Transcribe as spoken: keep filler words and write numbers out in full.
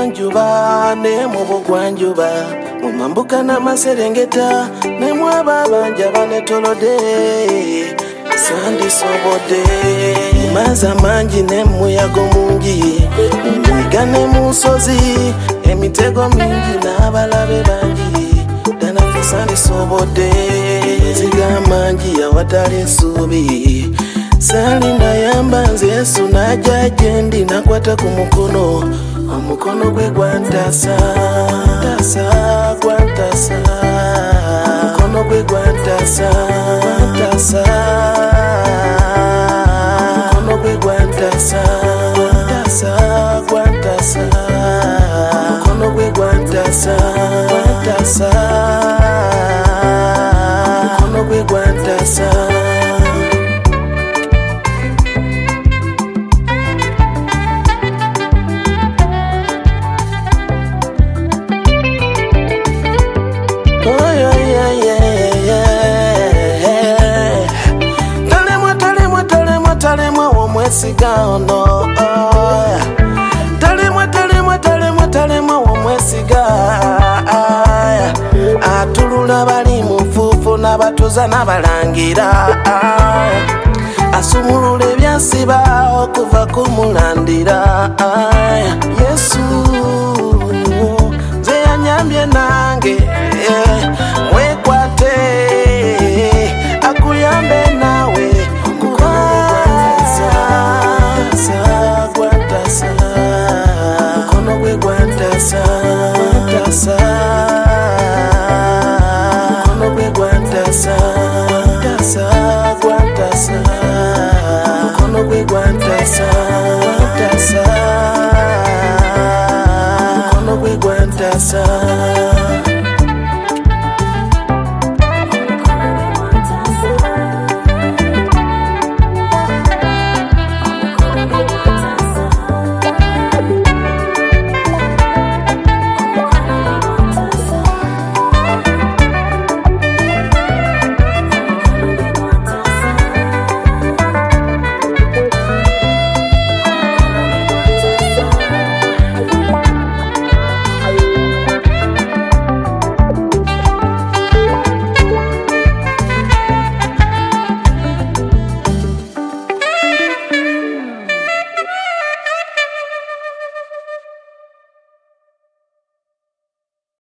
bugwanjuba ne mu bugwanjuba mumambuka n'amaserengeta ne mwaba banja banetolode sandisobodde maza mangi ne muyago mungi munyiga ne musozi emitego mingi n'abalabe bangi dana sandisobodde ziga mangi awatali nsuubi Salina yamba nze Yesu najja jendi nakwata ku mukono omukono gwe gwantasa tasa gwantasa omukono gwe gwantasa gwantasa omukono gwe gwantasa gwantasa gwantasa omukono gwe gwantasa gwantasa omukono gwe gwantasa Mwesiga ono Talemwa talemwa talemwa talemwa wo mwesiga Atulula bali mufufu n'abatuza n'abalangira Asumulula ebyasiba okuva kumulandira Yesu nze yanyambye nange